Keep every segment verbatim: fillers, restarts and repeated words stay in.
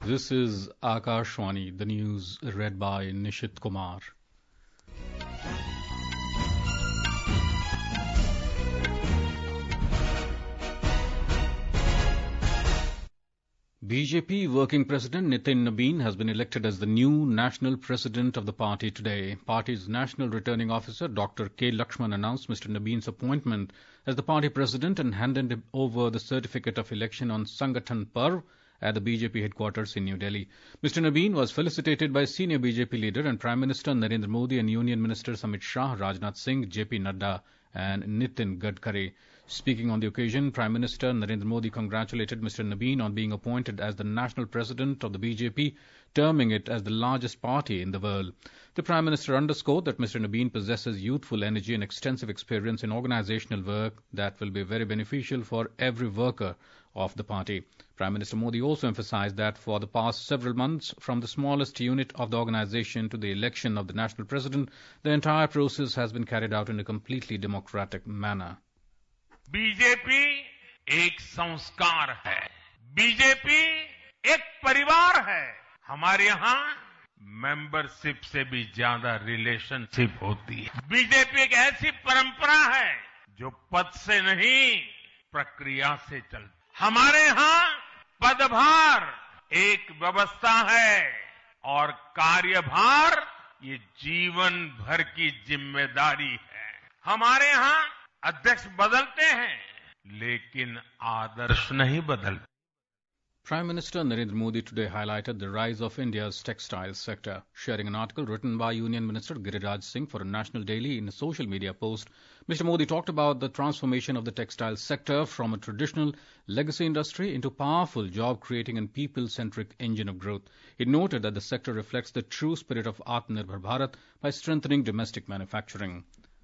This is Akashwani, the news read by Nishit Kumar. B J P Working President Nitin Nabin has been elected as the new National President of the party today. Party's National Returning Officer Doctor K. Lakshman announced Mister Nabin's appointment as the party president and handed over the certificate of election on Sangathan Parv at the B J P headquarters in New Delhi. Mister Nabin was felicitated by senior B J P leader and Prime Minister Narendra Modi and Union Ministers Amit Shah, Rajnath Singh, J P Nadda and Nitin Gadkari. Speaking on the occasion, Prime Minister Narendra Modi congratulated Mister Nabin on being appointed as the national president of the B J P, terming it as the largest party in the world. The Prime Minister underscored that Mister Nabin possesses youthful energy and extensive experience in organizational work that will be very beneficial for every worker of the party. Prime Minister Modi also emphasized that for the past several months, from the smallest unit of the organization to the election of the national president, the entire process has been carried out in a completely democratic manner. BJP एक संस्कार है, BJP एक परिवार है. हमारे यहाँ membership से भी ज्यादा रिलेशनशिप होती है. बीजेपी एक ऐसी परंपरा है जो पद से नहीं प्रक्रिया से चलती. हमारे यहाँ पदभार एक व्यवस्था है और कार्यभार ये जीवन भर की जिम्मेदारी है. हमारे यहाँ अध्यक्ष बदलते हैं लेकिन आदर्श नहीं बदलते. Prime Minister Narendra Modi today highlighted the rise of India's textile sector. Sharing an article written by Union Minister Giriraj Singh for a national daily in a social media post, Mister Modi talked about the transformation of the textile sector from a traditional legacy industry into a powerful job-creating and people-centric engine of growth. He noted that the sector reflects the true spirit of Atmanirbhar Bharat by strengthening domestic manufacturing.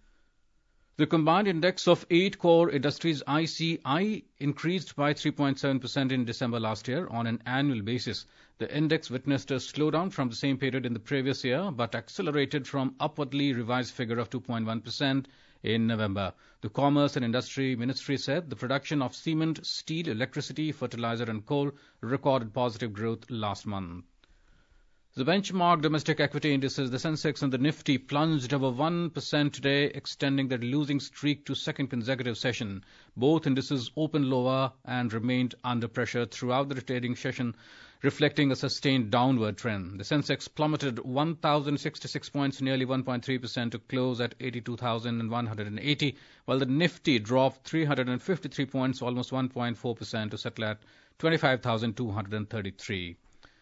The combined index of eight core industries I C I increased by three point seven percent in December last year on an annual basis. The index witnessed a slowdown from the same period in the previous year, but accelerated from upwardly revised figure of two point one percent in November. The Commerce and Industry Ministry said the production of cement, steel, electricity, fertilizer and coal recorded positive growth last month. The benchmark domestic equity indices, the Sensex and the Nifty, plunged over one percent today, extending their losing streak to second consecutive session. Both indices opened lower and remained under pressure throughout the trading session, reflecting a sustained downward trend. The Sensex plummeted one thousand sixty-six points, nearly one point three percent, to close at eighty-two thousand one hundred eighty, while the Nifty dropped three hundred fifty-three points, almost one point four percent, to settle at twenty-five thousand two hundred thirty-three.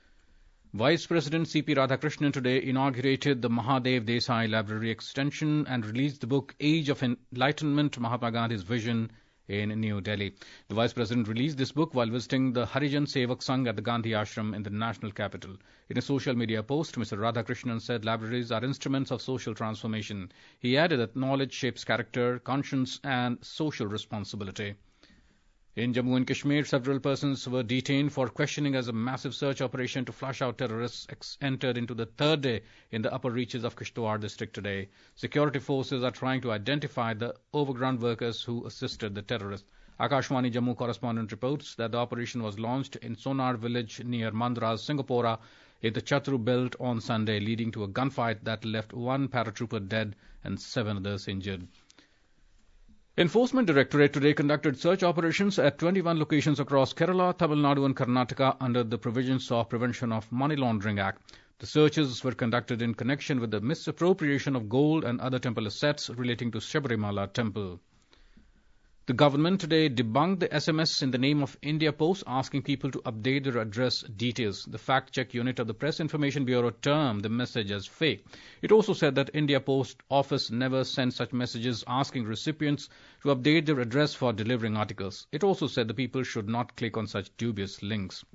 Vice President C P Radhakrishnan today inaugurated the Mahadev Desai Library Extension and released the book Age of Enlightenment, Mahatma Gandhi's Vision in New Delhi. The Vice President released this book while visiting the Harijan Sevak Sangh at the Gandhi Ashram in the national capital. In a social media post, Mister Radhakrishnan said libraries are instruments of social transformation. He added that knowledge shapes character, conscience and social responsibility. In Jammu and Kashmir, several persons were detained for questioning as a massive search operation to flush out terrorists ex- entered into the third day in the upper reaches of Kishtwar district today. Security forces are trying to identify the overground workers who assisted the terrorists. Akashwani Jammu correspondent reports that the operation was launched in Sonar village near Mandras, Singapore, in the Chatru belt on Sunday, leading to a gunfight that left one paratrooper dead and seven others injured. Enforcement Directorate today conducted search operations at twenty-one locations across Kerala, Tamil Nadu and Karnataka under the provisions of Prevention of Money Laundering Act. The searches were conducted in connection with the misappropriation of gold and other temple assets relating to Sabarimala temple. The government today debunked the S M S in the name of India Post asking people to update their address details. The fact-check unit of the Press Information Bureau termed the message as fake. It also said that India Post office never sent such messages asking recipients to update their address for delivering articles. It also said the people should not click on such dubious links.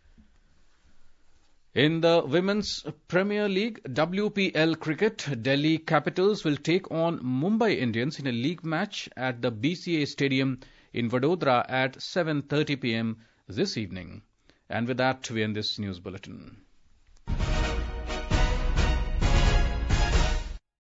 In the Women's Premier League W P L cricket, Delhi Capitals will take on Mumbai Indians in a league match at the B C A Stadium in Vadodara at seven thirty p m this evening. And with that, we end this news bulletin.